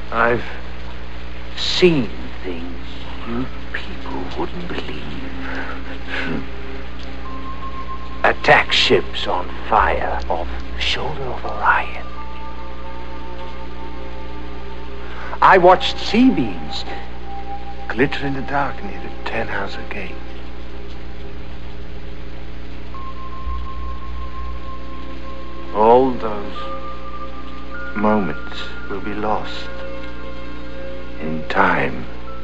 I've seen things you people wouldn't believe. Attack ships on fire off the shoulder of Orion. I watched sea beams glitter in the dark near the Tannhauser Gate. All those moments will be lost in time,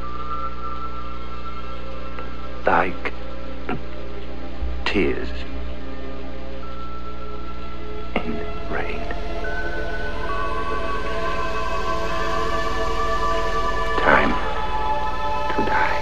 like tears in rain. Time to die.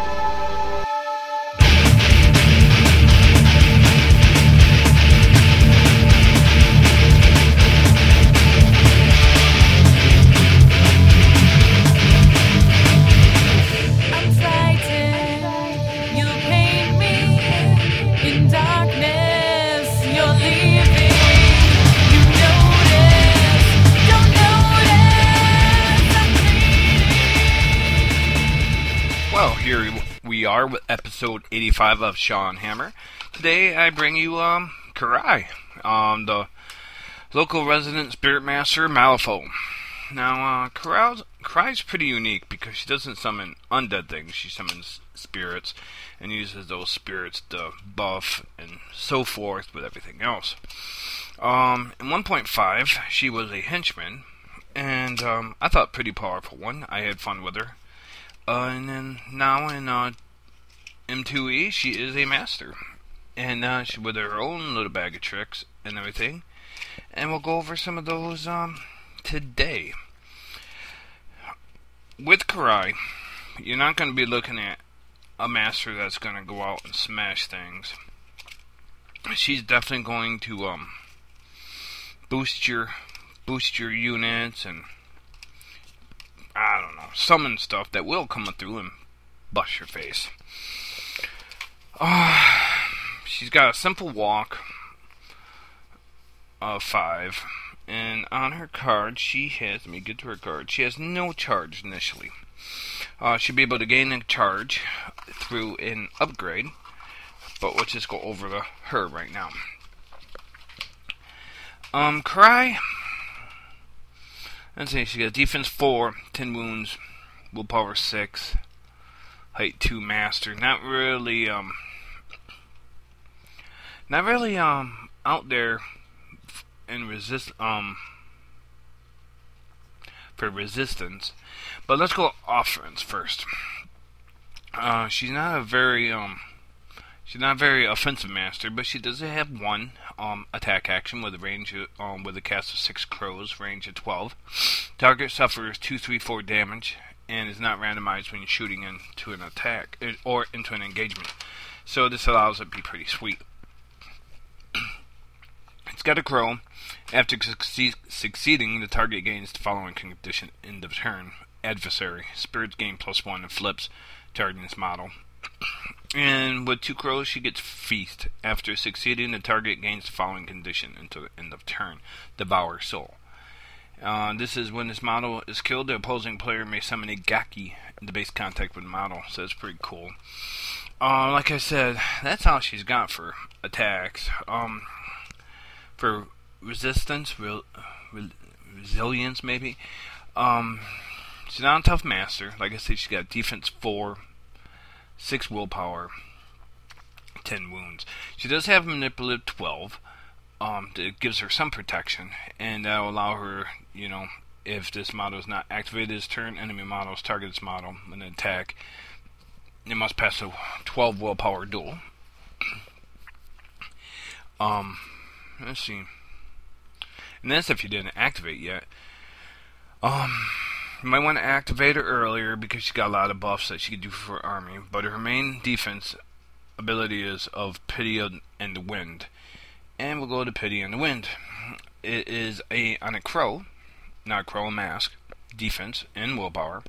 Here we are with episode 85 of Sean Hammer. Today I bring you Karai, the local resident spirit master Malifaux. Now Karai's pretty unique because she doesn't summon undead things. She summons spirits and uses those spirits to buff and so forth with everything else. In 1.5 she was a henchman, and I thought pretty powerful one. I had fun with her. And then now in M2E, she is a master. And she with her own little bag of tricks and everything. And we'll go over some of those today. With Karai, you're not going to be looking at a master that's going to go out and smash things. She's definitely going to boost your units and I don't know, summon stuff that will come through and bust your face. She's got a simple walk of 5, and on her card she has, let me get to her card, she has no charge initially. She'll be able to gain a charge through an upgrade, but we'll just go over her right now. Karai, let's see, she got defense 4, 10 wounds, willpower 6, height 2 master. Not really out there in for resistance. But let's go offense first. She's not a very offensive master, but she does have one attack action with a range with a cast of 6 crows, range of 12. Target suffers 2-3-4 damage and is not randomized when you're shooting into an attack or into an engagement. So this allows it to be pretty sweet. It's got a crow. After succeeding, the target gains the following condition in the turn: adversary. Spirits gain +1 and flips targeting this model. And with 2 crows, she gets feast. After succeeding, the target gains the following condition until the end of turn: devour soul. This is when this model is killed, the opposing player may summon a Gaki in the base contact with the model. So it's pretty cool. Like I said, that's all she's got for attacks. For resistance, resilience maybe. She's not a tough master. Like I said, she's got defense 4, 6 willpower, 10 wounds. She does have manipulative 12. It gives her some protection, and that will allow her, if this model is not activated this turn, enemy models target this model when an attack. It must pass a 12 willpower duel. Let's see. And that's if you didn't activate yet. You might want to activate her earlier because she's got a lot of buffs that she can do for her army. But her main defense ability is of Pity and the Wind. And we'll go to Pity and the Wind. It is on a crow, not a crow, a mask, defense and willpower.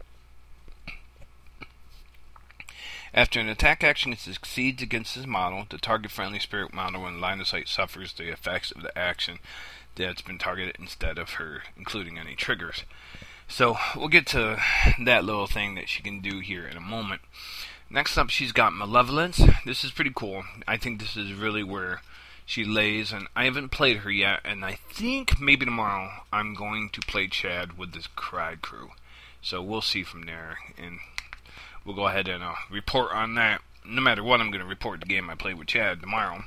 After an attack action succeeds against this model, the target friendly spirit model in line of sight suffers the effects of the action that's been targeted instead of her including any triggers. So we'll get to that little thing that she can do here in a moment. Next up, she's got Malevolence. This is pretty cool. I think this is really where she lays, and I haven't played her yet, and I think maybe tomorrow I'm going to play Chad with this Cry crew. So we'll see from there, and we'll go ahead and report on that. No matter what, I'm going to report the game I played with Chad tomorrow.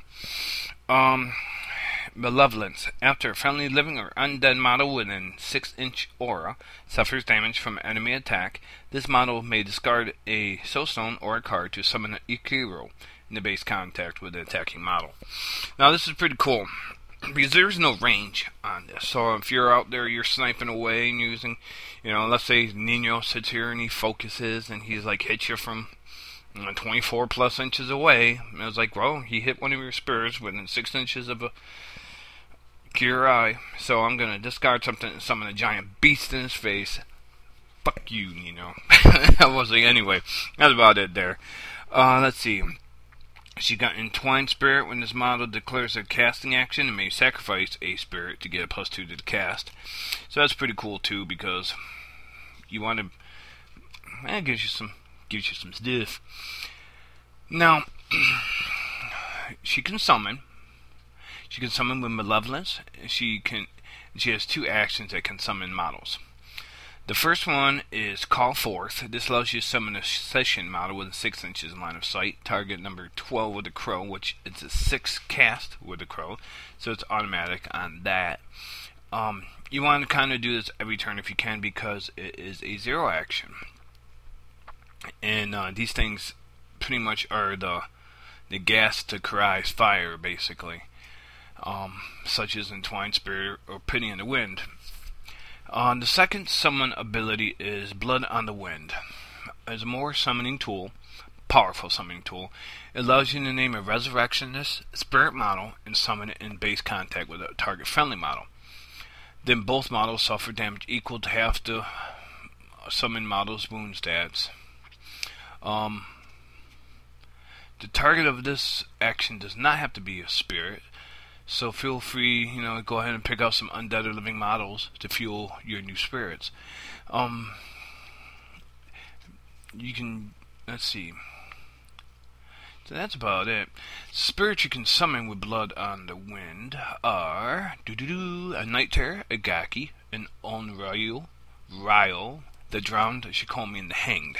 Malevolence. After a friendly living or undead model within 6-inch aura suffers damage from enemy attack, this model may discard a soulstone or a card to summon an Ikiro in the base contact with the attacking model. Now this is pretty cool, because there's no range on this. So if you're out there, you're sniping away and using, let's say Nino sits here and he focuses and he's like hits you from 24 plus inches away. And I was like, well, he hit one of your spirits within 6 inches of a Kirai, so I'm gonna discard something and summon a giant beast in his face. Fuck you, I was like, anyway, that's about it there. Let's see. She got Entwined Spirit. When this model declares a casting action, it may sacrifice a spirit to get a +2 to the cast. So that's pretty cool too, because you want to. It gives you some stuff. Now, she can summon. She can summon with Malevolence. She has 2 actions that can summon models. The first one is Call Forth. This allows you to summon a session model within 6 inches in line of sight. Target number 12 with the crow, which it's a 6 cast with the crow, so it's automatic on that. You want to kind of do this every turn if you can, because it is a 0 action. And these things pretty much are the gas to Karai's fire, basically. Such as Entwined Spirit or Pity in the Wind. The second summon ability is Blood on the Wind. As a more summoning tool, powerful summoning tool, it allows you to name a resurrectionist spirit model and summon it in base contact with a target friendly model. Then both models suffer damage equal to half the summon model's wound stats. The target of this action does not have to be a spirit. So feel free, go ahead and pick out some undead or living models to fuel your new spirits. You can, let's see. So that's about it. Spirits you can summon with Blood on the Wind are a Night Terror, a Gaki, an Onryu, Ryle, the Drowned, Shikomi, and the Hanged.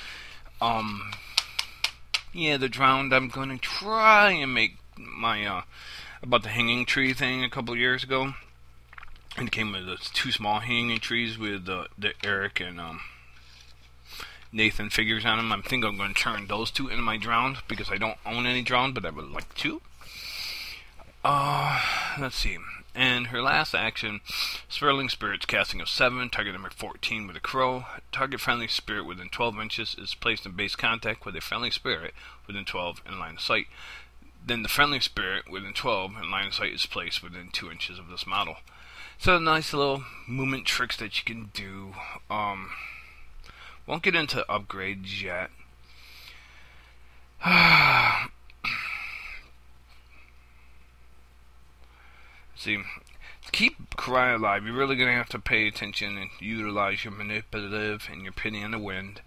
The Drowned, I'm going to try and make my, about the hanging tree thing a couple years ago. And it came with the 2 small hanging trees with the Eric and Nathan figures on them. I think I'm going to turn those 2 into my Drowned, because I don't own any Drowned, but I would like to. Let's see. And her last action, Swirling Spirits, casting of 7, target number 14 with a crow. Target friendly spirit within 12 inches is placed in base contact with a friendly spirit within 12 in line of sight. Then the friendly spirit within 12 in line of sight is placed within 2 inches of this model. So nice little movement tricks that you can do. Won't get into upgrades yet. See, to keep Karai alive, you're really going to have to pay attention and utilize your manipulative and your Pity in the Wind.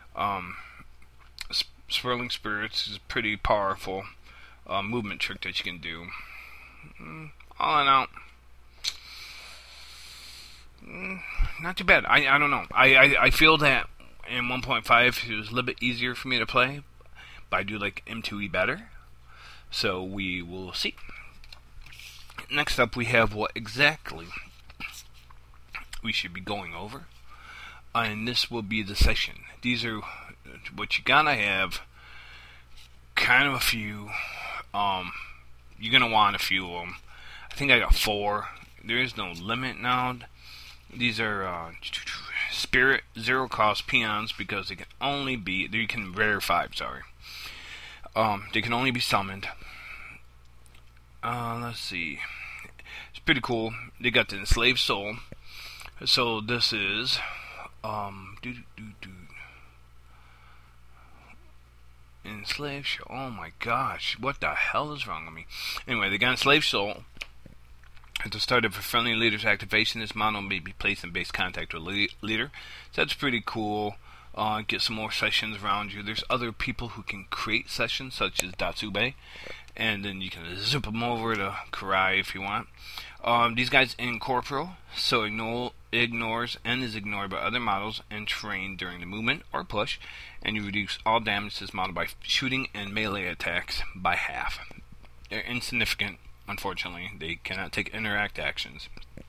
Swirling Spirits is a pretty powerful movement trick that you can do. All in all, not too bad. I don't know. I feel that in 1.5 it was a little bit easier for me to play, but I do like M2E better. So we will see. Next up, we have what exactly we should be going over, and this will be the session. These are what you gotta have. Kind of a few. You're gonna want a few of them. I think I got 4. There is no limit now. These are Spirit 0 cost peons, because they can only be. You can rare 5. Sorry. They can only be summoned. Let's see. It's pretty cool. They got the Enslaved Soul. So this is Enslaved Soul. Oh my gosh, what the hell is wrong with me? Anyway, they got Enslaved Soul. At the start of a friendly leader's activation, this model may be placed in base contact with a leader. So that's pretty cool. Get some more sessions around you. There's other people who can create sessions, such as Datsube, and then you can zip them over to Karai if you want. These guys incorporeal, so ignores and is ignored by other models and trained during the movement or push, and you reduce all damage to this model by shooting and melee attacks by half. They're insignificant, unfortunately. They cannot take interact actions.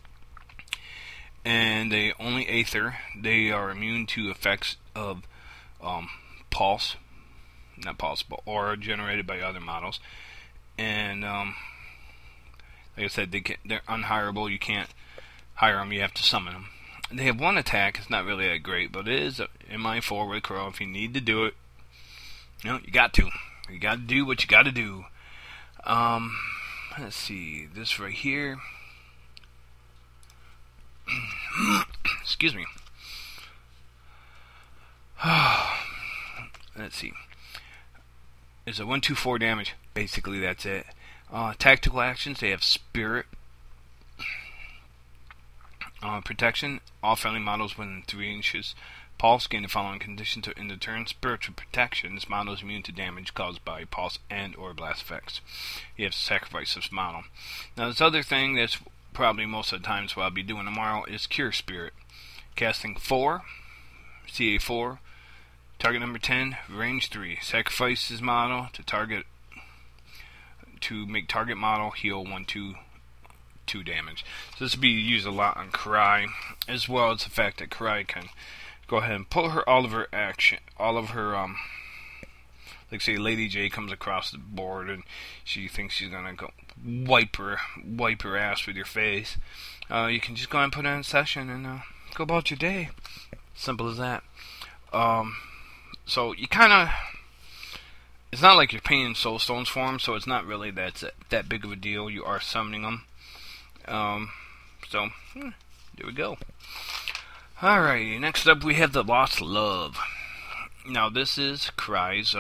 And they only Aether. They are immune to effects of pulse, not pulse, but aura generated by other models. And like I said, they're unhireable. You can't hire them. You have to summon them. They have one attack. It's not really that great, but it is in my forward crow. If you need to do it, you got to. You got to do what you got to do. Let's see. This right here. Excuse me. Let's see. It's a 1-2-4 damage. Basically, that's it. Tactical actions. They have Spirit. Protection. All friendly models within 3 inches. Pulse. Gain the following condition to end the turn. Spiritual protection. This model is immune to damage caused by pulse and or blast effects. You have to sacrifice this model. Now, this other thing that's probably most of the times what I'll be doing tomorrow is Cure Spirit. Casting 4. CA4. Target number 10. Range 3. Sacrifice this model to make target model heal 1-2 damage. So this will be used a lot on Karai, as well as the fact that Karai can go ahead and pull all of her like say Lady J comes across the board and she thinks she's gonna go wipe her ass with your face. You can just go ahead and put her in session and go about your day. Simple as that. So you kinda, it's not like you're paying soul stones for them, so it's not really that big of a deal. You are summoning them. There we go. Alrighty, next up we have the Lost Love. Now this is Karai's,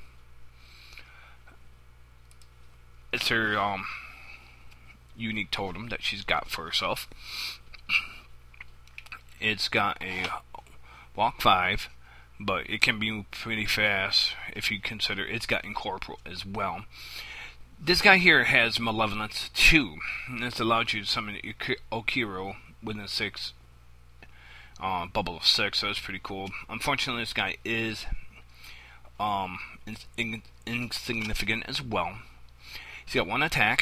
it's her, unique totem that she's got for herself. It's got a walk 5, but it can be pretty fast if you consider it's got incorporeal as well. This guy here has Malevolence 2, and this allows you to summon Okiro within 6 bubble of 6, so that's pretty cool. Unfortunately, this guy is insignificant as well. He's got 1 attack,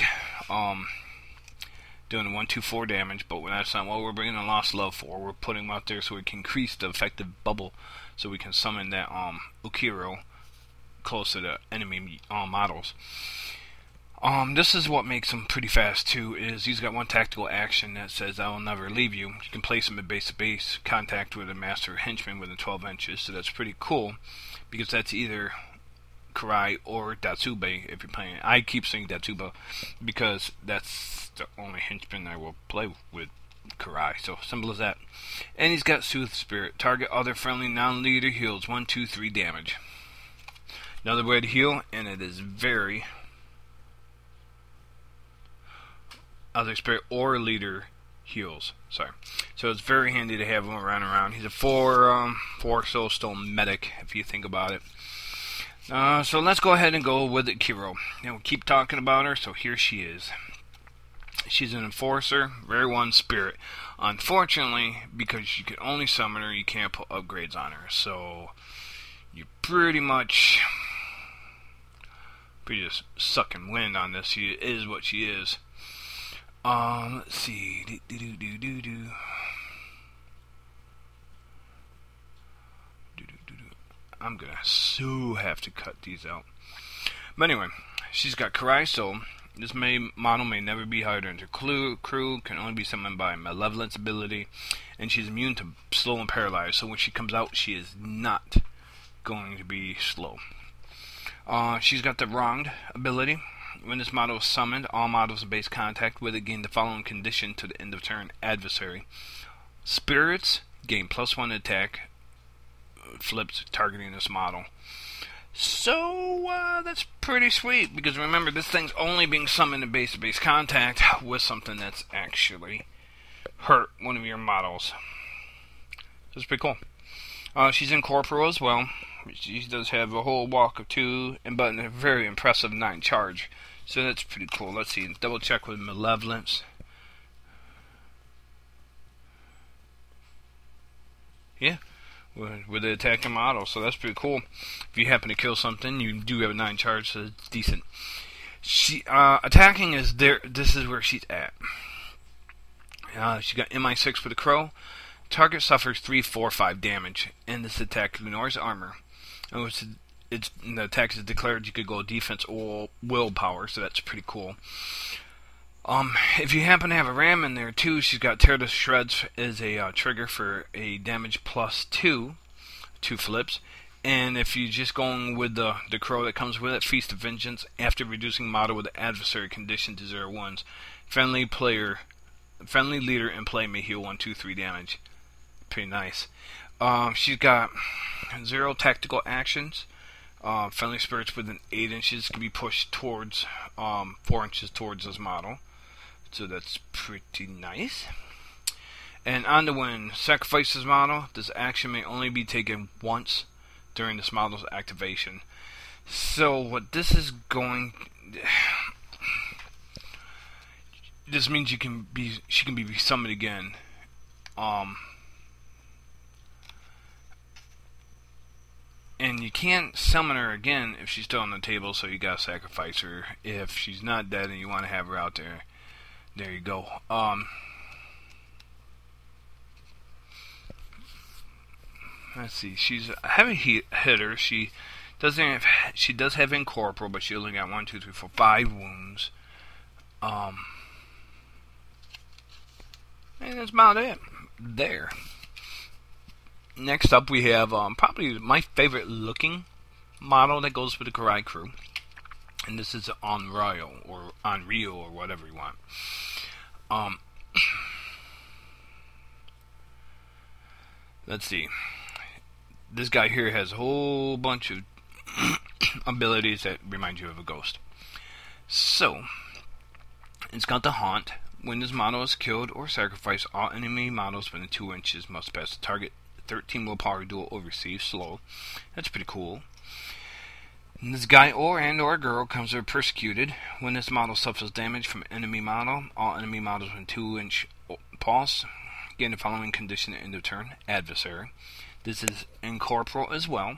doing 1-2-4 damage, but that's not what we're bringing the Lost Love for. We're putting him out there so we can increase the effective bubble, so we can summon that Okiro close to the enemy models. This is what makes him pretty fast too, is he's got 1 tactical action that says I will never leave you. You can place him at base-to-base contact with a master henchman within 12 inches, so that's pretty cool, because that's either Karai or Datsube if you're playing. I keep saying Datsube because that's the only henchman I will play with Karai, so simple as that. And he's got Soothe Spirit. Target other friendly non-leader heals 1-2-3 damage. Another way to heal, and it is very other spirit or leader heals. Sorry. So it's very handy to have him around. He's a 4 soul stone medic, if you think about it. So let's go ahead and go with Kiro. We'll keep talking about her, so here she is. She's an enforcer, rare 1 spirit. Unfortunately, because you can only summon her, you can't put upgrades on her. So you pretty much just sucking wind on this. She is what she is. Let's see. I'm gonna have to cut these out. But anyway, she's got Karai Soul. This model may never be hired into crew, can only be summoned by Malevolence ability, and she's immune to slow and paralyzed, so when she comes out, she is not going to be slow. She's got the Wronged ability. When this model is summoned, all models in base contact with it gain the following condition to the end of turn adversary. Spirits gain +1 attack, flips targeting this model. So, that's pretty sweet, because remember, this thing's only being summoned in base-to-base contact with something that's actually hurt one of your models. So it's pretty cool. She's in Corporal as well. She does have a whole walk of 2, but a very impressive 9 charge. So that's pretty cool. Let's see, double check with Malevolence. Yeah. With the attacking model, so that's pretty cool. If you happen to kill something, you do have a 9 charge, so it's decent. She attacking is there. This is where she's at. She got MI6 with a crow. Target suffers 3, 4, 5 damage, and this attack ignores armor. And the attack is declared. You could go defense or willpower, so that's pretty cool. If you happen to have a ram in there too, she's got Tear to Shreds as a trigger for a damage plus 2 flips. And if you're just going with the crow that comes with it, Feast of Vengeance, after reducing model with the adversary condition to 0 wounds, friendly leader in play may heal 1, 2, 3 damage. Pretty nice. She's got 0 tactical actions. Friendly spirits within 8 inches can be pushed towards 4 inches towards this model. So that's pretty nice. And on the win, sacrifice this model. This action may only be taken once during this model's activation. So what this is going... This means she can be summoned again. And you can't summon her again if she's still on the table, so you gotta sacrifice her. If she's not dead and you want to have her out there, there you go. Let's see. She's a heavy hitter. She does have incorporeal, but she only got 1, 2, 3, 4, 5 wounds. And that's about it. There. Next up, we have probably my favorite looking model that goes with the Karai crew, and this is Unreal or whatever you want. Let's see. This guy here has a whole bunch of abilities that remind you of a ghost. So, it's got the Haunt. When this model is killed or sacrificed, all enemy models within 2 inches must pass the target 13 willpower duel or receive slow. That's pretty cool. And this guy or girl comes with Persecuted. When this model suffers damage from an enemy model, all enemy models within 2 inch pulse gain the following condition at end of turn: Adversary. This is incorporeal as well.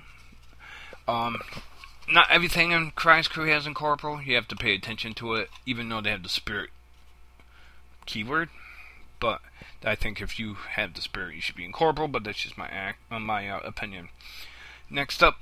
Not everything in Karai's crew has incorporeal. You have to pay attention to it, even though they have the spirit keyword. But I think if you have the spirit, you should be incorporeal. But that's just my opinion. Next up,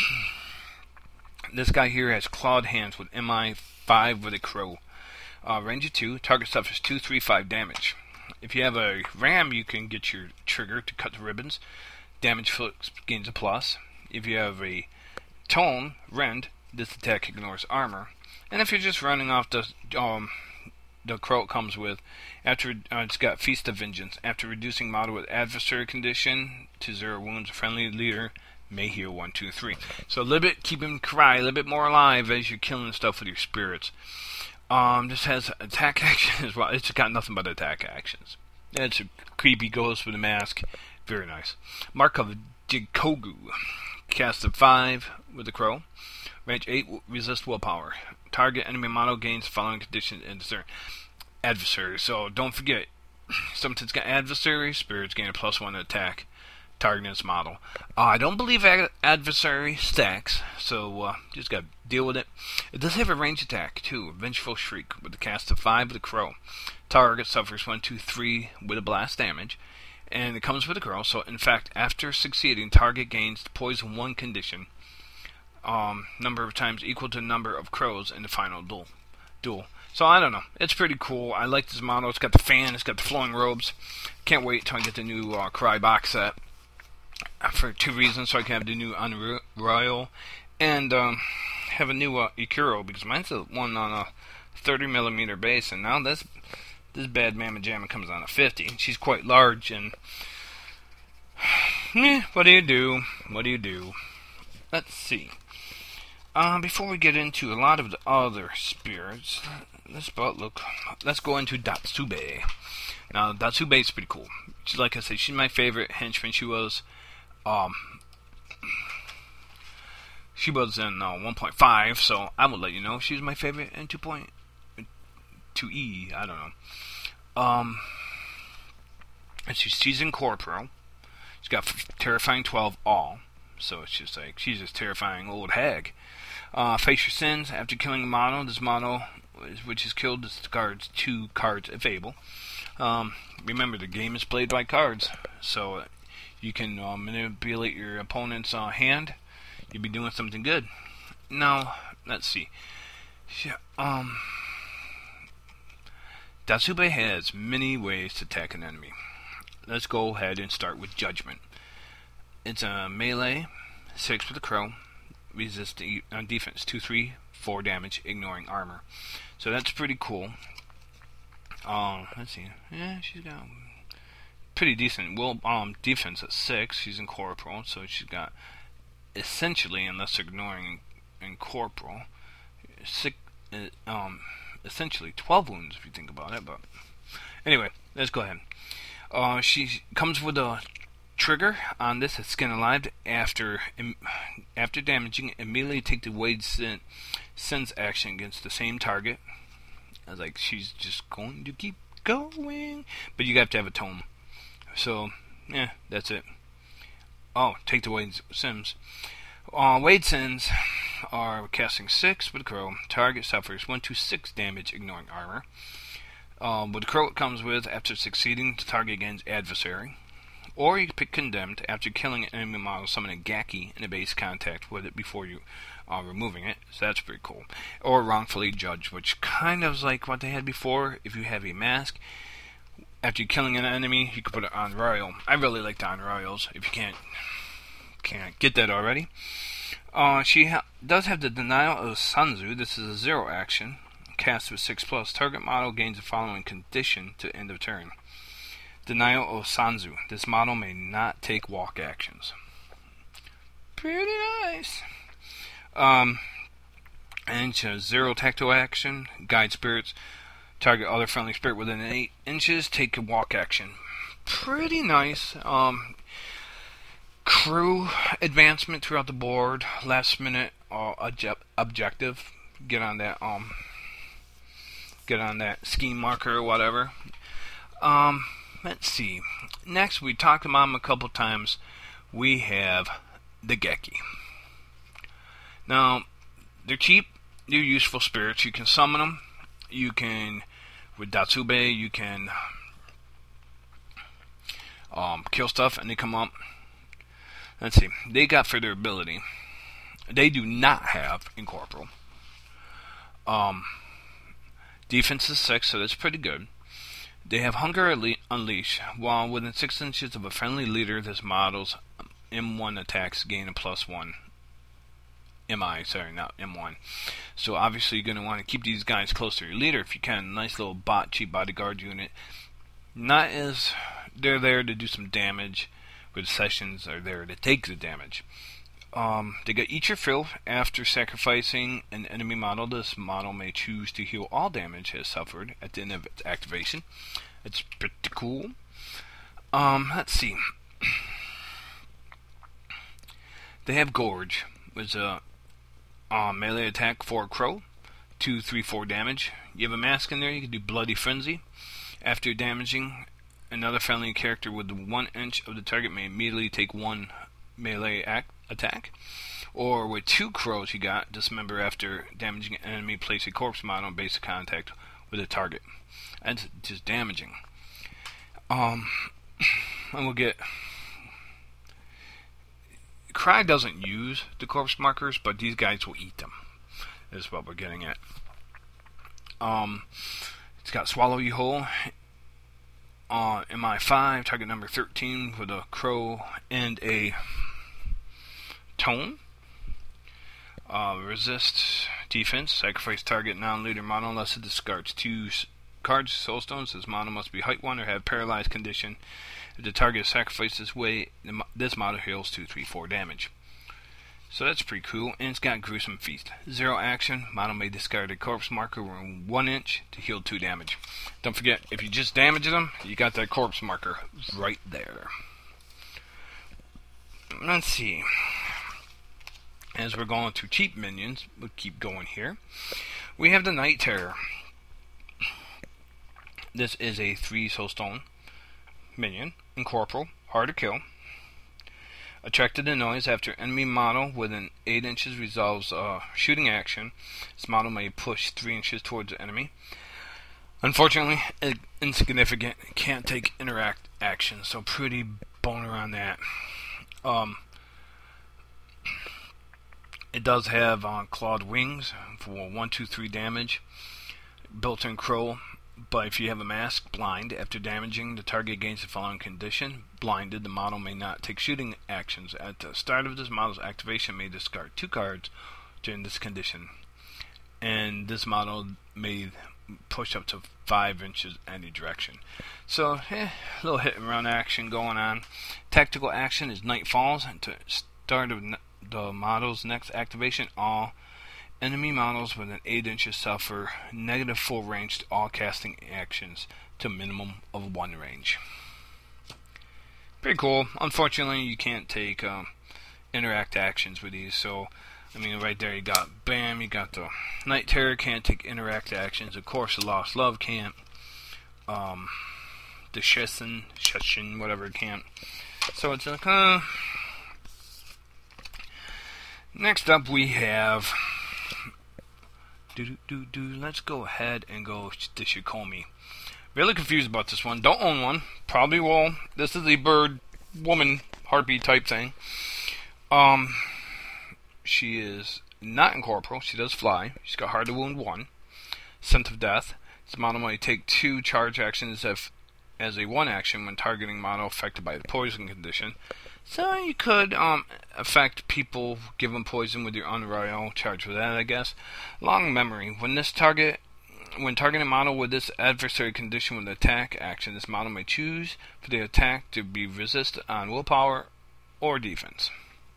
this guy here has clawed hands with MI5 with a crow. Range of 2. Target suffers 2, 3, 5 damage. If you have a ram, you can get your trigger to cut the ribbons. Damage flips gains a plus. If you have a tone, rend, this attack ignores armor. And if you're just running off the crow it comes with, after it's got Feast of Vengeance. After reducing model with adversary condition to 0 wounds, a friendly leader may heal 1, 2, 3. So a little bit keeping Karai a little bit more alive as you're killing stuff with your spirits. This has attack action as well. It's got nothing but attack actions. It's a creepy ghost with a mask. Very nice. Mark of Jikogu. Cast of 5 with the crow. Range 8, resist willpower. Target enemy model gains following condition in turn. Adversary. So don't forget, something's got adversary, spirits gain a +1 attack. Targeting its model. I don't believe adversary stacks, so just gotta deal with it. It does have a range attack too, Vengeful Shriek, with the cast of 5 with the crow. Target suffers 1, 2, 3 with a blast damage, and it comes with a crow. So in fact, after succeeding, target gains the poison 1 condition, number of times equal to the number of crows in the final duel. So I don't know. It's pretty cool. I like this model. It's got the fan. It's got the flowing robes. Can't wait till I get the new Karai box set. For 2 reasons, so I can have the new Unreal and have a new Ikuro, because mine's the one on a 30mm base, and now this bad mamma jamma comes on a 50. She's quite large, and what do you do? Let's see. Before we get into a lot of the other spirits, let's go into Datsube. Now, Datsube is pretty cool. Like I said, she's my favorite henchman. She was in 1.5, so I will let you know if she was my favorite in 2.2e. I don't know. And she's incorporeal. She's got terrifying 12 all, so it's just like she's this terrifying old hag. Face your sins. After killing a model, this model which is killed discards 2 cards if able. Remember, the game is played by cards, so you can manipulate your opponent's hand. You'll be doing something good. Now, let's see. Datsube has many ways to attack an enemy. Let's go ahead and start with Judgment. It's a melee, 6 with a crow, resist defense 2/3, 4 damage, ignoring armor. So that's pretty cool. Let's see. Yeah, she's got pretty decent. Defense at 6. She's incorporeal, so she's got essentially, unless ignoring incorporeal, essentially 12 wounds if you think about it. But anyway, let's go ahead. She comes with a trigger on this. It's Skin Alive. After damaging, immediately take the Wade Sins action against the same target. I was like, she's just going to keep going, but you have to have a tome. So, yeah, that's it. Oh, take the Wade Sins. Wade Sins are casting 6 with Crow. Target suffers 1-6 damage, ignoring armor. With Crow, it comes with after succeeding to target against adversary. Or you can pick Condemned. After killing an enemy model, summon a Gaki in a base contact with it before you removing it. So that's pretty cool. Or Wrongfully Judged, which kind of is like what they had before. If you have a mask, after killing an enemy, you can put it on Royal. I really like the on Royals. If you can't get that already. She does have the Denial of Sanzu. This is a 0 action. Cast with 6+. Target model gains the following condition to end of turn. Denial of Sanzu. This model may not take walk actions. Pretty nice. And she has 0 tactile action. Guide spirits. Target other friendly spirit within 8 inches. Take a walk action. Pretty nice. Crew advancement throughout the board. Last minute objective. Get on that scheme marker or whatever. Let's see. Next, we talked about them a couple times. We have the Geki. Now, they're cheap. They're useful spirits. You can summon them. You can, with Datsube, you can kill stuff and they come up. Let's see. They got for their ability. They do not have incorporeal. Defense is 6, so that's pretty good. They have Hunger Unleash. While within 6 inches of a friendly leader, this model's M1 attacks gain a +1. Not M1. So obviously you're going to want to keep these guys close to your leader if you can. Nice little cheap bodyguard unit. Not as they're there to do some damage, but sessions are there to take the damage. They got Eat Your Fill. After sacrificing an enemy model, this model may choose to heal all damage it has suffered at the end of its activation. It's pretty cool. Let's see. They have Gorge, which is a melee attack for Crow. 2, 3, 4 damage. You have a mask in there, you can do Bloody Frenzy. After damaging another friendly character within 1 inch of the target may immediately take 1 melee attack. Or with 2 crows you got, dismember after damaging an enemy, place a corpse model in basic contact with a target. That's just damaging. And we'll get... Cry doesn't use the corpse markers, but these guys will eat them. Is what we're getting at. It's got Swallow You Whole. MI5, target number 13 with a crow and a tone. Resist defense. Sacrifice target non-leader model unless it discards 2 cards, soul stones. This model must be height 1 or have paralyzed condition. If the target is sacrificed this way, this model heals 2, 3, 4 damage. So that's pretty cool, and it's got Gruesome Feast. 0 action, model may discard a corpse marker within 1 inch to heal 2 damage. Don't forget, if you just damage them, you got that corpse marker right there. Let's see. As we're going to cheap minions, we'll keep going here. We have the Night Terror. This is a 3 soulstone minion, incorporeal, hard to kill. Attracted to noise after enemy model within 8 inches resolves a shooting action. This model may push 3 inches towards the enemy. Unfortunately, insignificant. Can't take interact action, so pretty boner on that. It does have clawed wings for 1, 2, 3 damage. Built-in crow. But if you have a mask, blind, after damaging the target against the following condition, blinded, the model may not take shooting actions. At the start of this model's activation, may discard 2 cards during this condition. And this model may push up to 5 inches any direction. So, a little hit and run action going on. Tactical action is Night Falls. And to start of the model's next activation, all enemy models within 8 inches suffer negative full range to all casting actions to a minimum of 1 range. Pretty cool. Unfortunately, you can't take interact actions with these. So, I mean, right there you got BAM, you got the Night Terror can't take interact actions. Of course, the Lost Love can't. The Sheshin, whatever it can't. So it's like, next up we have... Let's go ahead and go to Shikomi. Really confused about this one. Don't own one. Probably will. This is a bird, woman, harpy type thing. She is not incorporeal. She does fly. She's got hard to wound 1. Scent of Death. This model might take 2 charge actions as a 1 action when targeting model affected by the poison condition. So you could affect people, give them poison with your Unroyal, charge with that, I guess. Long Memory. When targeting a model with this adversary condition with attack action, this model may choose for the attack to be resisted on willpower or defense.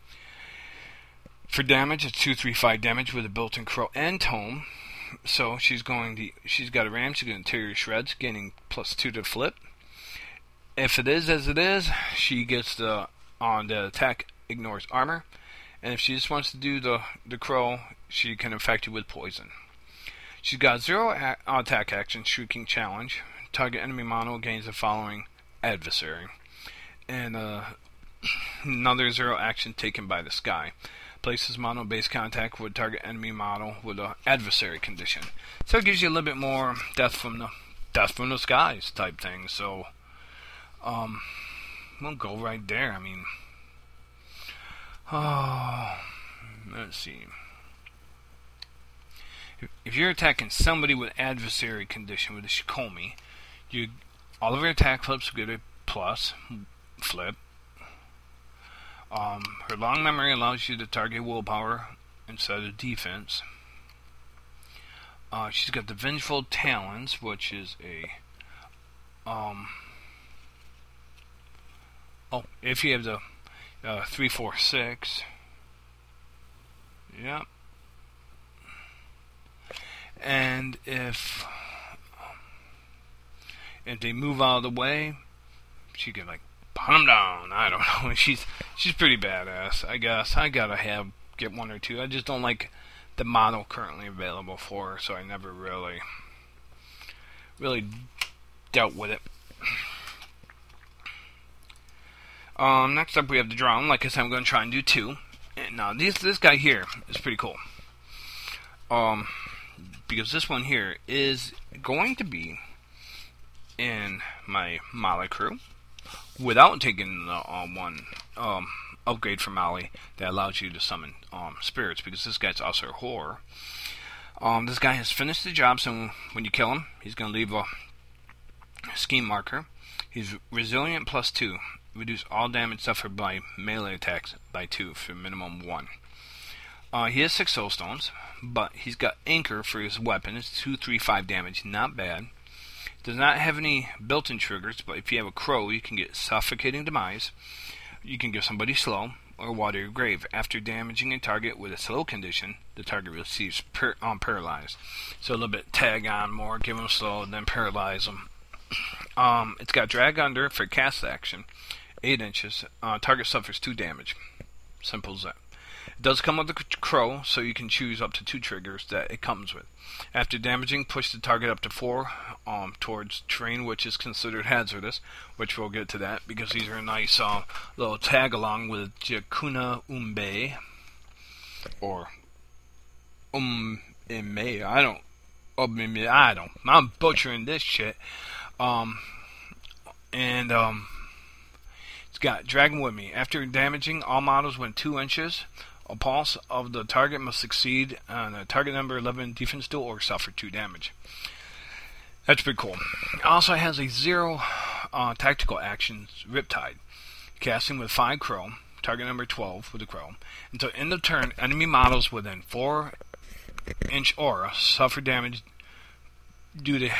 For damage, it's 2, 3, 5 damage with a built-in crow and tome. So she's got a ram, she's going to tear your shreds, gaining +2 to flip. If it is as it is, she gets the attack ignores armor, and if she just wants to do the crow, she can affect you with poison. She's got 0 attack action, Shrieking Challenge. Target enemy model gains the following adversary, and another 0 action taken by the sky. Places model base contact with target enemy model with an adversary condition. So it gives you a little bit more death from the skies type thing. So we'll go right there. I mean, let's see. If you're attacking somebody with adversary condition with a Shikomi, all of your attack flips get a plus flip. Her Long Memory allows you to target willpower instead of defense. She's got the Vengeful Talons, which is a if you have the 3, 4, 6, yep. And if they move out of the way, she can hunt them down. I don't know. She's pretty badass, I guess. I gotta get 1 or 2. I just don't like the model currently available for her, so I never really dealt with it. Next up we have the Drown. Like I said, I'm going to try and do 2. And now this guy here is pretty cool. Because this one here is going to be in my Mali crew without taking the one upgrade from Mali that allows you to summon spirits, because this guy's also a horror. This guy has finished the job, so when you kill him, he's going to leave a scheme marker. He's resilient +2. Reduce all damage suffered by melee attacks by 2 for minimum 1. He has 6 soulstones, but he's got anchor for his weapon. It's 2, 3, 5 damage, not bad. Does not have any built-in triggers, but if you have a crow, you can get Suffocating Demise. You can give somebody slow, or water your grave. After damaging a target with a slow condition, the target receives paralyzed. So a little bit tag on more, give them slow, and then paralyze them. It's got drag under for cast action, 8 inches. Target suffers 2 damage. Simple as that. It does come with a crow, so you can choose up to 2 triggers that it comes with. After damaging, push the target up to 4 towards terrain which is considered hazardous, which we'll get to that because these are a nice little tag along with Jacuna Umbe or Umme. I'm butchering this shit. It's got Dragon with Me. After damaging, all models within 2 inches. A pulse of the target must succeed on a target number 11 defense duel or suffer 2 damage. That's pretty cool. It also has a 0 tactical actions Riptide. Casting with 5 crow, target number 12 with a crow. Until end of turn, enemy models within 4-inch aura suffer damage due to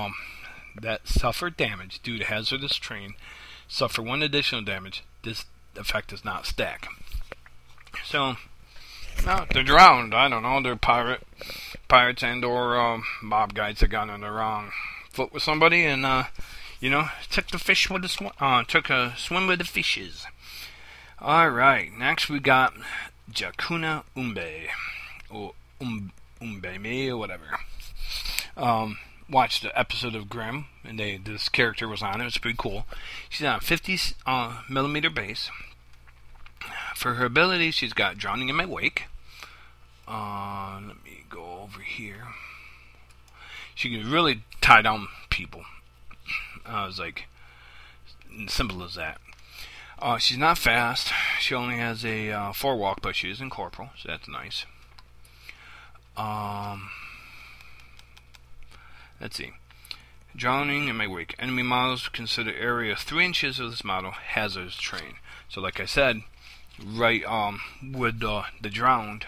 hazardous terrain. Suffer 1 additional damage. This effect does not stack. So, no, they're drowned. I don't know. They're pirates and or mob guys that got on the wrong foot with somebody and took a swim with the fishes. All right, next we got Jacuna Umbe or Umbe or whatever. Watched the episode of Grimm, and this character was on it. It was pretty cool. She's on a 50 millimeter base. For her abilities, she's got Drowning in My Wake. Let me go over here. She can really tie down people. It's like simple as that. She's not fast. She only has a 4 walk, but she is incorporeal, so that's nice. Let's see. Drowning in My Wake. Enemy models consider area 3 inches of this model hazardous terrain. So, like I said, right with the drowned,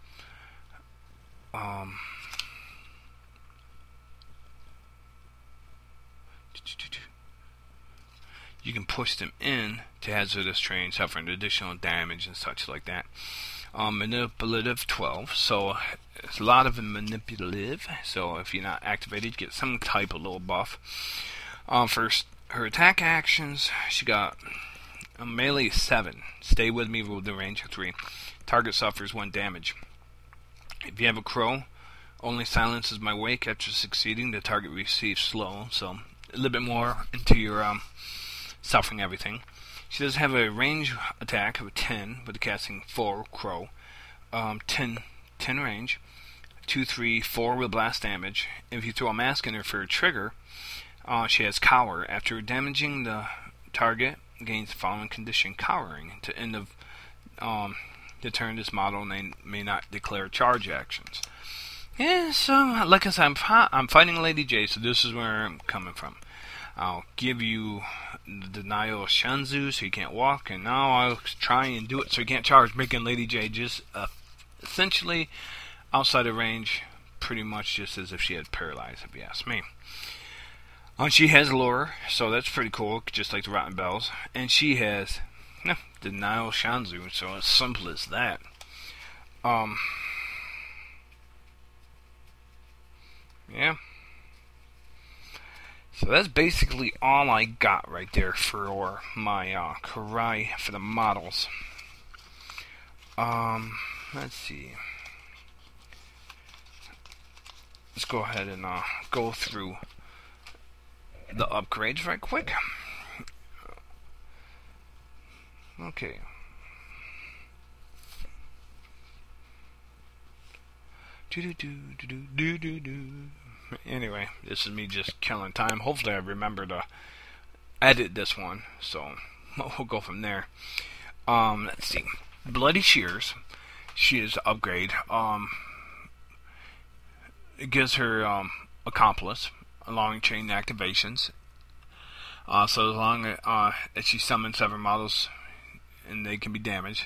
you can push them in to hazardous terrain, suffering additional damage and such like that. Manipulative 12, so it's a lot of manipulative, so if you're not activated, you get some type of little buff. First, her attack actions, she got a melee 7, stay with me with the range of 3, target suffers 1 damage. If you have a crow, only silences my wake. After succeeding, the target receives slow, so a little bit more into your suffering everything. She does have a range attack of 10 with the casting 4 crow, 10 range, 2, 3, 4 with blast damage. If you throw a mask in her for a trigger, she has cower. After damaging the target, gains the following condition: cowering. To end of the turn, this model may not declare charge actions. Yeah, so like I said, I'm fighting Lady J, so this is where I'm coming from. I'll give you the denial of Shanzu so you can't walk, and now I'll try and do it so you can't charge, making Lady J just essentially outside of range, pretty much just as if she had paralyzed, if you ask me. She has lure, so that's pretty cool, just like the Rotten Bells. And she has denial Shanzu, so it's simple as that. Yeah. So that's basically all I got right there for my Karai for the models. Let's see. Let's go ahead and go through the upgrades right quick. Okay. Anyway, this is me just killing time. Hopefully I remember to edit this one, so we'll go from there. Let's see. Bloody Shears. She is the upgrade. It gives her accomplice, allowing chain activations. So as long as she summons 7 models and they can be damaged.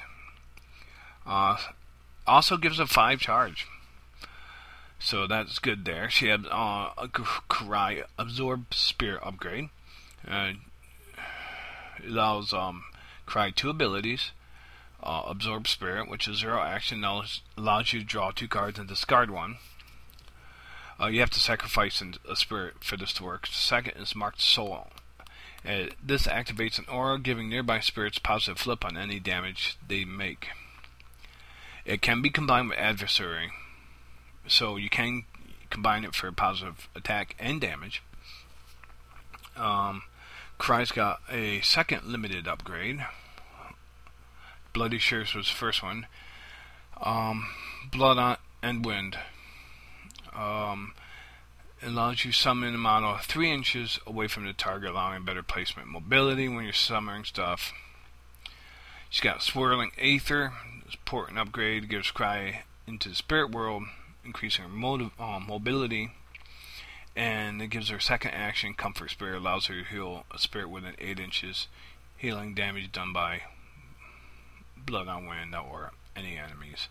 Also gives a 5 charge. So that's good there. She has a Karai Absorb Spirit upgrade. It allows Karai 2 abilities. Absorb Spirit, which is 0 action, allows you to draw 2 cards and discard 1. You have to sacrifice a spirit for this to work. The second is Marked Soul. This activates an aura, giving nearby spirits positive flip on any damage they make. It can be combined with Adversary, so you can combine it for positive attack and damage. Cry's got a second limited upgrade. Bloody Shears was the first one. Blood and Wind. Allows you to summon a model 3 inches away from the target, allowing better placement and mobility when you're summoning stuff. She's got Swirling Aether. Support and upgrade gives Cry into the spirit world, increasing her mobility. And it gives her second action, Comfort Spirit, allows her to heal a spirit within 8 inches, healing damage done by Blood on Wind or any enemies.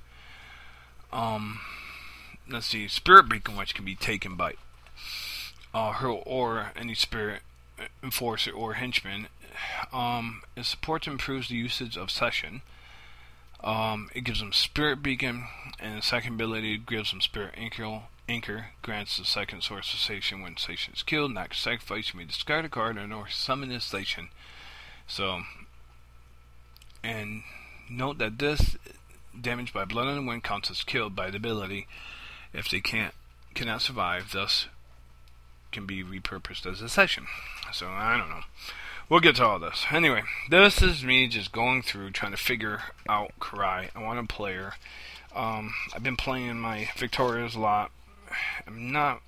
Let's see, Spirit Beacon, which can be taken by her or any spirit enforcer or henchman. It supports and improves the usage of Session. It gives them Spirit Beacon, and the second ability gives them Spirit Anchor, grants the second source of Station when Station is killed. Not sacrifice, you may discard a card or summon this Station. So, and note that this damage by Blood on the Wind counts as killed by the ability if they cannot survive, thus can be repurposed as a Session. So, I don't know. We'll get to all this. Anyway, this is me just going through trying to figure out Karai. I want to play her. I've been playing my Victorias a lot. I'm not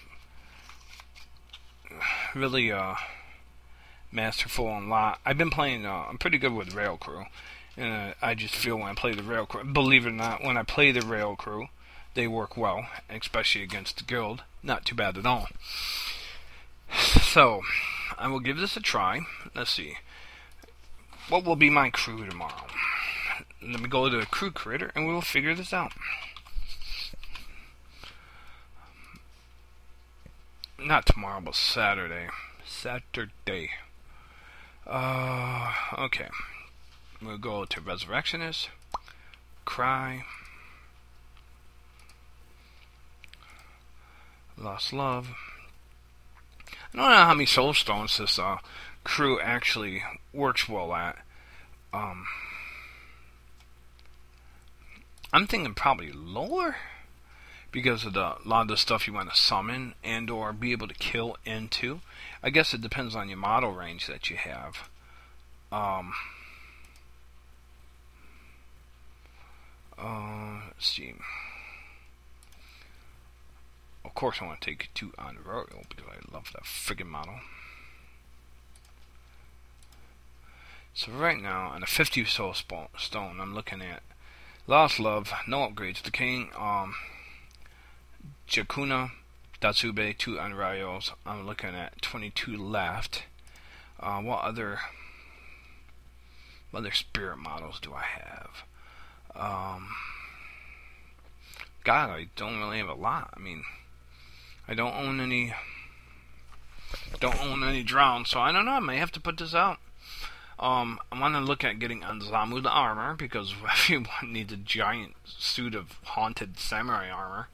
really masterful on a lot. I've been playing, I'm pretty good with Rail Crew. And I just feel when I play the Rail Crew, believe it or not, when I play the Rail Crew, they work well, especially against the guild. Not too bad at all. So, I will give this a try. Let's see. What will be my crew tomorrow? Let me go to the crew creator and we will figure this out. Not tomorrow, but Saturday. Okay. We'll go to Resurrectionist. Cry. Lost Love. I don't know how many soul stones this crew actually works well at. I'm thinking probably lower because of a lot of the stuff you want to summon and or be able to kill into. I guess it depends on your model range that you have. Let's see. Of course I want to take 2 on Royal because I love that friggin' model. So right now, on a 50 soul stone, I'm looking at Lost Love, no upgrades. The King, Jakuna, Datsube, 2 on Rayos. I'm looking at 22 left. What other spirit models do I have? God, I don't really have a lot. I mean, I don't own any drown, so I don't know. I may have to put this out. I want to look at getting Anzamu the armor because everyone needs a giant suit of haunted samurai armor.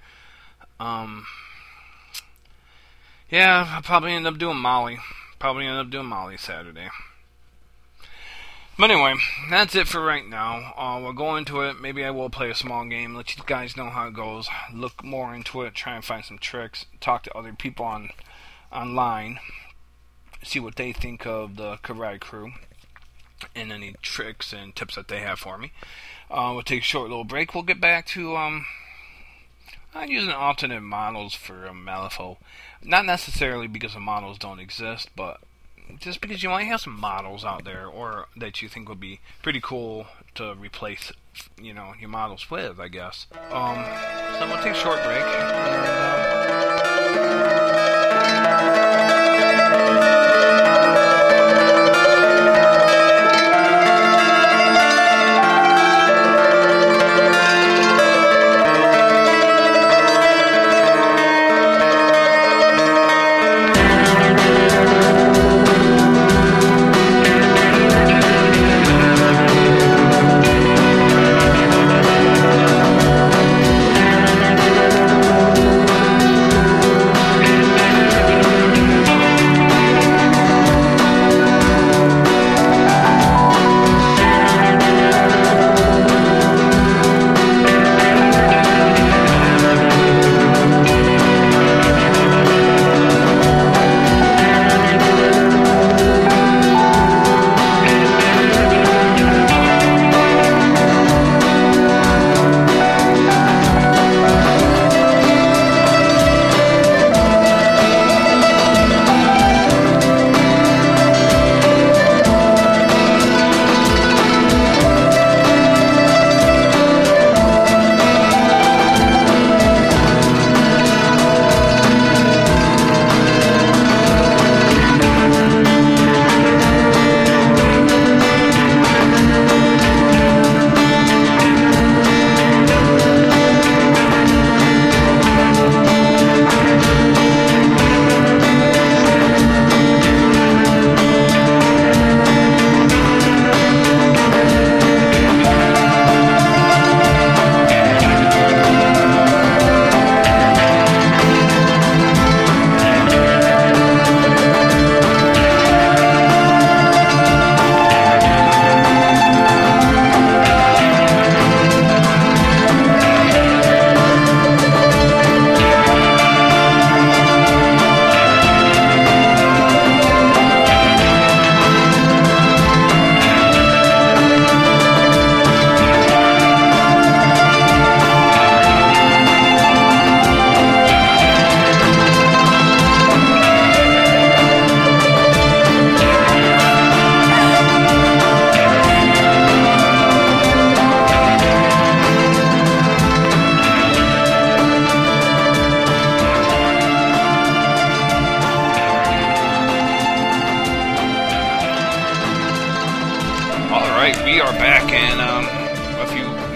Yeah, I'll probably end up doing Molly. Saturday. But anyway, that's it for right now. We'll go into it. Maybe I will play a small game, let you guys know how it goes. Look more into it, try and find some tricks, talk to other people online, see what they think of the Karai crew, and any tricks and tips that they have for me. We'll take a short little break. We'll get back to I'm using alternate models for Malifaux. Not necessarily because the models don't exist, but just because you might have some models out there or that you think would be pretty cool to replace, your models with, I guess. So we'll take a short break.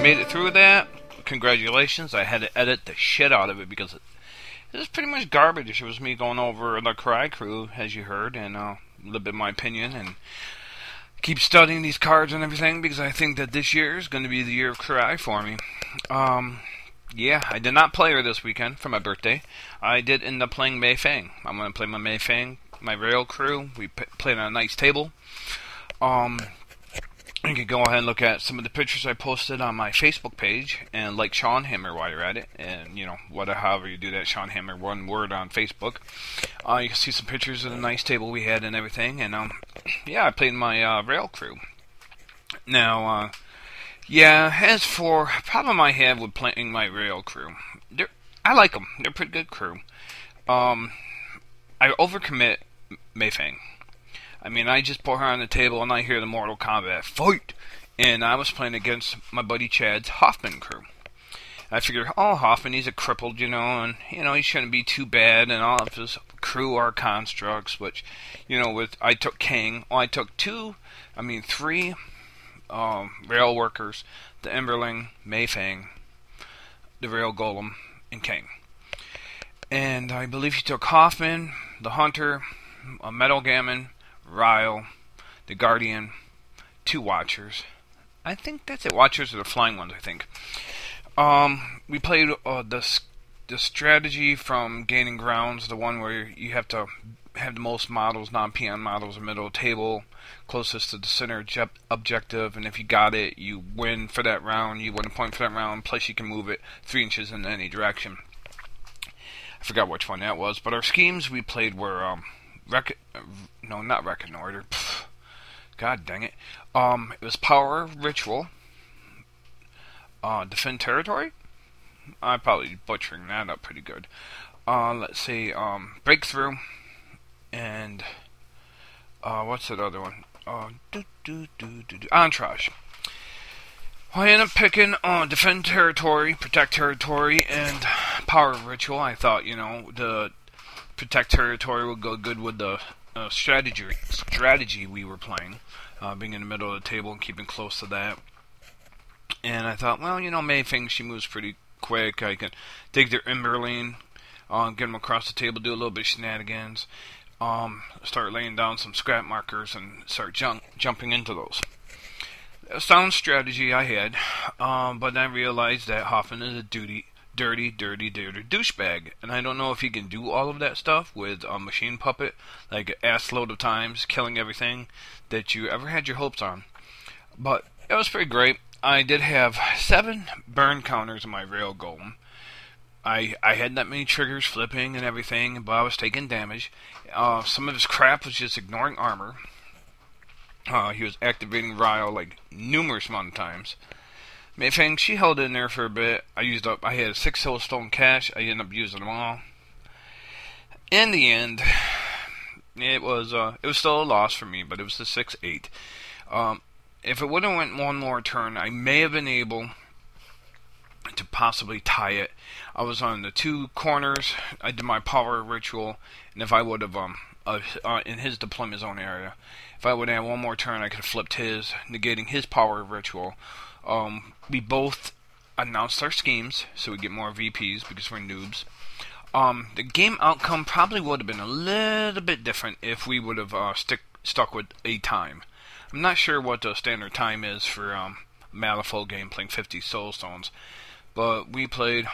made it through that, congratulations. I had to edit the shit out of it because it was pretty much garbage. It was me going over the Karai crew, as you heard, and a little bit of my opinion, and keep studying these cards and everything because I think that this year is going to be the year of Karai for me. Yeah, I did not play her this weekend for my birthday. I did end up playing Mei Fang. I'm going to play my Mei Fang, my rail crew. We played on a nice table. You can go ahead and look at some of the pictures I posted on my Facebook page and like Sean Hammer while you're at it. And, however you do that, Sean Hammer, one word on Facebook. You can see some pictures of the nice table we had and everything. And, I played my rail crew. Now, as for a problem I have with playing my rail crew, I like them. They're a pretty good crew. I overcommit Mei Fang. I mean, I just put her on the table and I hear the Mortal Kombat fight. And I was playing against my buddy Chad's Hoffman crew. I figured, Hoffman, he's a crippled, and, he shouldn't be too bad. And all of his crew are constructs, which, I took King. I took three rail workers, the Emberling, Mei Fang, the Rail Golem, and King. And I believe he took Hoffman, the Hunter, a Metal Gammon, Ryle, the Guardian, 2 Watchers. I think that's it. Watchers are the flying ones, I think. We played the strategy from Gaining Grounds, the one where you have to have the most models, non-peon models, in the middle of the table, closest to the center objective, and if you got it, you win for that round. You win a point for that round, plus you can move it 3 inches in any direction. I forgot which one that was, but our schemes we played were not Reconnoiter. God dang it. It was Power Ritual. Defend Territory? I'm probably butchering that up pretty good. Let's see. Breakthrough. And what's that other one? Entourage. Well, I ended up picking Defend Territory, Protect Territory, and Power Ritual. I thought, the Protect Territory would go good with the strategy we were playing, being in the middle of the table and keeping close to that. And I thought, Mei Fang, she moves pretty quick. I can take their Emberling, get them across the table, do a little bit of shenanigans, start laying down some scrap markers, and start jumping into those. A sound strategy I had, but then I realized that Hoffman is a dirty douchebag, and I don't know if he can do all of that stuff with a machine puppet, like an ass load of times, killing everything that you ever had your hopes on. But it was pretty great. I did have 7 burn counters in my Rail Golem. I had that many triggers flipping and everything, but I was taking damage. Some of his crap was just ignoring armor. He was activating Ryle like numerous amount of times. Mei Fang, she held in there for a bit. I had 6 Hillstone cash. I ended up using them all. In the end, it was still a loss for me, but it was the 6-8. If it would have went one more turn, I may have been able to possibly tie it. I was on the 2 corners. I did my Power Ritual, and if I would have in his deployment zone area, if I would have had one more turn, I could have flipped his, negating his Power Ritual. We both announced our schemes, so we get more VPs because we're noobs. The game outcome probably would have been a little bit different if we would have stuck with a time. I'm not sure what the standard time is for Malifaux game playing 50 Soulstones, but we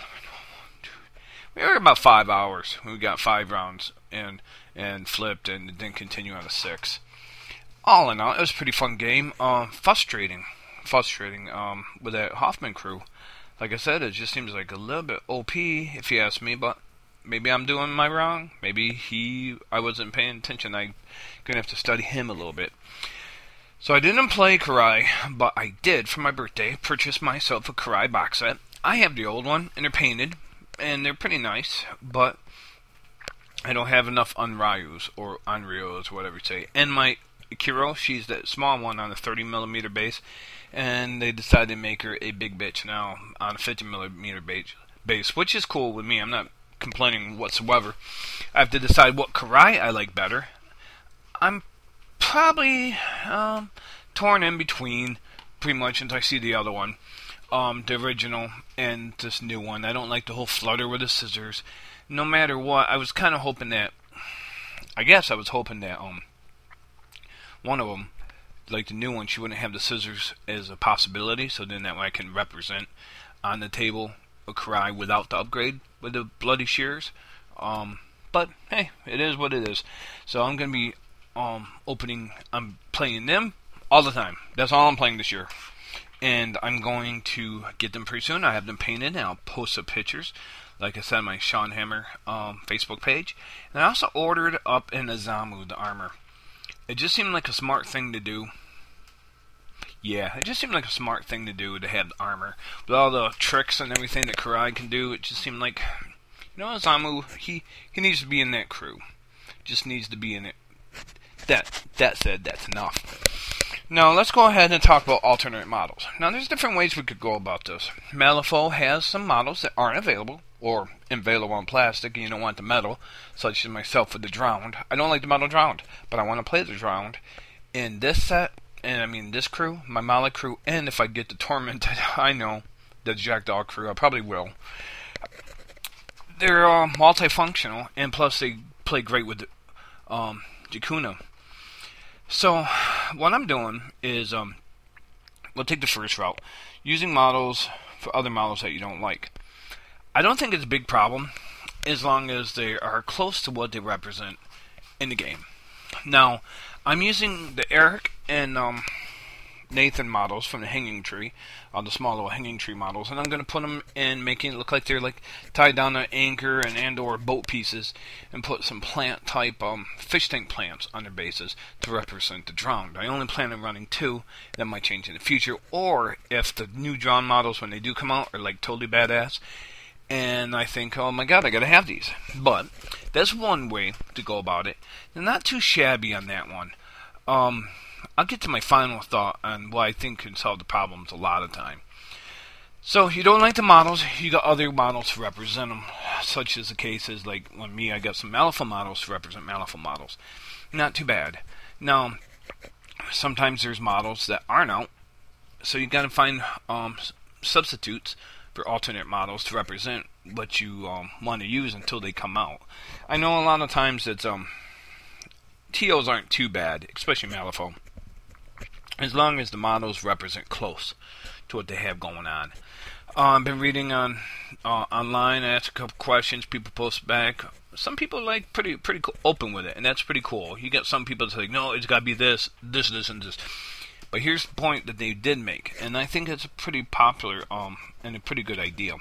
were about 5 hours. We got 5 rounds and flipped and then continue on a 6. All in all, it was a pretty fun game. Frustrating with that Hoffman crew. Like I said, it just seems like a little bit OP if you ask me, but maybe I'm doing my wrong. Maybe I wasn't paying attention. I'm going to have to study him a little bit. So I didn't play Karai, but I did, for my birthday, purchase myself a Karai box set. I have the old one, and they're painted, and they're pretty nice, but I don't have enough Onryus, or Onryos, whatever you say. And my Kiro, she's that small one on a 30mm base, and they decided to make her a big bitch now on a 50mm base, which is cool with me. I'm not complaining whatsoever. I have to decide what Karai I like better. I'm probably torn in between, pretty much, until I see the other one. the original and this new one. I don't like the whole flutter with the scissors. No matter what, I was kind of hoping that, one of them, like the new one, she wouldn't have the scissors as a possibility, so then that way I can represent on the table a Karai without the upgrade with the bloody shears. But hey, it is what it is. So I'm gonna be I'm playing them all the time. That's all I'm playing this year. And I'm going to get them pretty soon. I have them painted, and I'll post some pictures, like I said, on my Sean Hammer Facebook page. And I also ordered up an Azamu, the armor. It just seemed like a smart thing to do. Yeah, it just seemed like a smart thing to do to have the armor. With all the tricks and everything that Karai can do, it just seemed like, Azamu, he needs to be in that crew. Just needs to be in it. That said, that's enough. Now, let's go ahead and talk about alternate models. Now, there's different ways we could go about this. Malifaux has some models that aren't available, or available in plastic, and you don't want the metal, such as myself with the Drowned. I don't like the metal Drowned, but I want to play the Drowned in this set, and I mean this crew, my Mala crew, and if I get the Tormented, I know, the Jackdaw crew, I probably will. They're multifunctional, and plus they play great with Jakuna. So, what I'm doing is, we'll take the first route, using models for other models that you don't like. I don't think it's a big problem, as long as they are close to what they represent in the game. Now, I'm using the Eric and Nathan models from the Hanging Tree, the small little Hanging Tree models, and I'm going to put them in, making it look like they're like tied down to anchor and or boat pieces, and put some plant type fish tank plants on their bases to represent the Drowned. I only plan on running 2. That might change in the future, or if the new Drowned models, when they do come out, are like totally badass, and I think, oh my god, I gotta have these. But that's one way to go about it. They're not too shabby on that one. I'll get to my final thought on what I think can solve the problems a lot of time. So, you don't like the models, you got other models to represent them, such as the cases like when I got some Malifaux models to represent Malifaux models. Not too bad. Now, sometimes there's models that aren't out, so you gotta find substitutes for alternate models to represent what you want to use until they come out. I know a lot of times that TOs aren't too bad, especially Malifaux, as long as the models represent close to what they have going on. I've been reading on online, I asked a couple questions, people post back. Some people are like pretty open with it, and that's pretty cool. You get some people that say, no, it's got to be this, and this. But here's the point that they did make, and I think it's a pretty popular and a pretty good idea.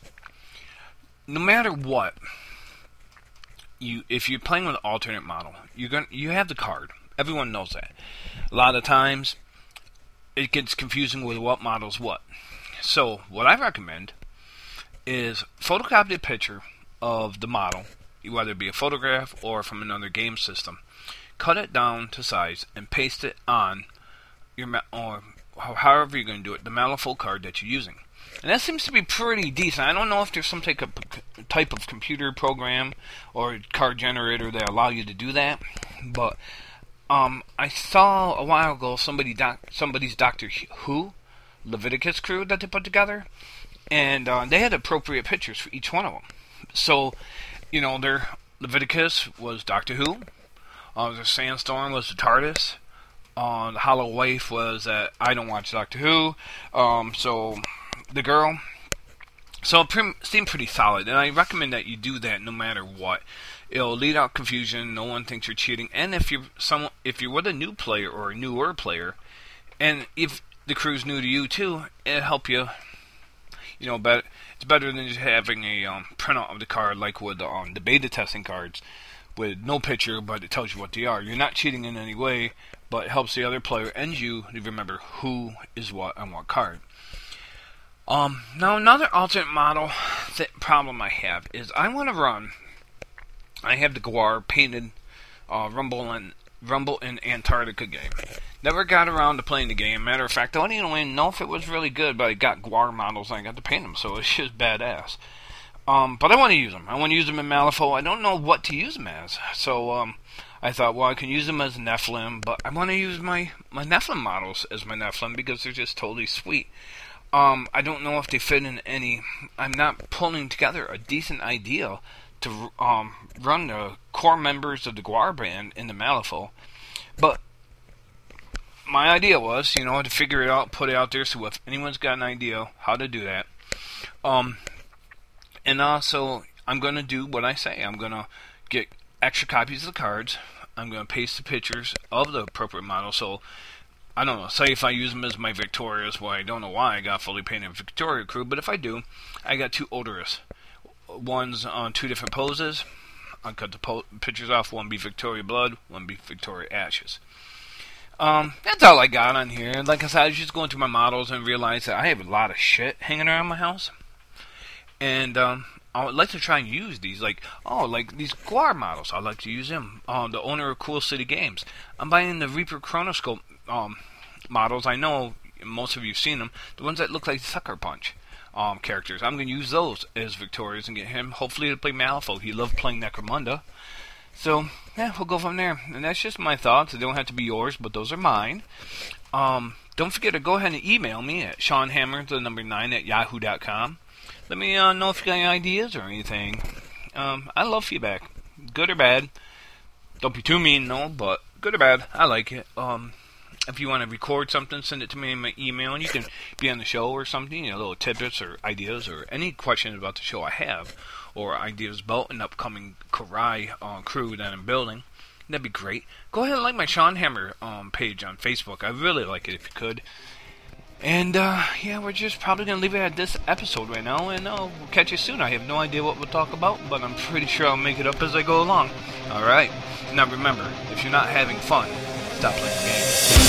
No matter what, if you're playing with an alternate model, you have the card. Everyone knows that. A lot of times, it gets confusing with what model's what. So, what I recommend is photocopy a picture of the model, whether it be a photograph or from another game system. Cut it down to size and paste it on or however you're going to do it, the Malifaux card that you're using. And that seems to be pretty decent. I don't know if there's some type of computer program or card generator that allow you to do that, but I saw a while ago somebody's Doctor Who Leviticus crew that they put together, and they had appropriate pictures for each one of them. So, their Leviticus was Doctor Who, the Sandstorm was the TARDIS, the Hollow Waif was that I don't watch Doctor Who, so the girl. So it seemed pretty solid, and I recommend that you do that no matter what. It'll lead out confusion. No one thinks you're cheating. And if you're with a new player or a newer player, and if the crew's new to you too, it'll help you. But it's better than just having a printout of the card like with the beta testing cards, with no picture, but it tells you what they are. You're not cheating in any way, but it helps the other player and you to remember who is what on what card. Now another alternate model problem I have is I want to run. I have the Gwar painted Rumble in Antarctica game. Never got around to playing the game. Matter of fact, I don't even know if it was really good, but I got Gwar models and I got to paint them, so it's just badass. But I want to use them. I want to use them in Malifaux. I don't know what to use them as. So I thought, well, I can use them as Nephilim, but I want to use my Nephilim models as my Nephilim because they're just totally sweet. I don't know if they fit in any. I'm not pulling together a decent idea to run the core members of the Guar band in the Malifaux. But my idea was, to figure it out, put it out there, so if anyone's got an idea how to do that. And also, I'm going to do what I say. I'm going to get extra copies of the cards. I'm going to paste the pictures of the appropriate model. So, I don't know, say if I use them as my Victorious, well, I don't know why I got fully painted Victoria crew, but if I do, I got 2 Odorous. One's on 2 different poses. I'll cut the pictures off. One be Victoria Blood, one be Victoria Ashes. That's all I got on here. Like I said, I was just going through my models and realized that I have a lot of shit hanging around my house. And I would like to try and use these, like these Guar models. I'd like to use them. The owner of Cool City Games. I'm buying the Reaper Chronoscope models. I know most of you have seen them. The ones that look like Sucker Punch characters. I'm going to use those as Victorious and get him, hopefully, to play Malifaux. He loved playing Necromunda. So, yeah, we'll go from there. And that's just my thoughts. They don't have to be yours, but those are mine. Don't forget to go ahead and email me at SeanHammer9@yahoo.com. Let me know if you got any ideas or anything. I love feedback, good or bad. Don't be too mean, no, but good or bad, I like it. If you want to record something, send it to me in my email, and you can be on the show or something, little tidbits or ideas or any questions about the show I have, or ideas about an upcoming Karai crew that I'm building. That'd be great. Go ahead and like my Sean Hammer page on Facebook. I really like it if you could. And, yeah, we're just probably going to leave it at this episode right now, and we'll catch you soon. I have no idea what we'll talk about, but I'm pretty sure I'll make it up as I go along. Alright, now remember, if you're not having fun, stop playing the game.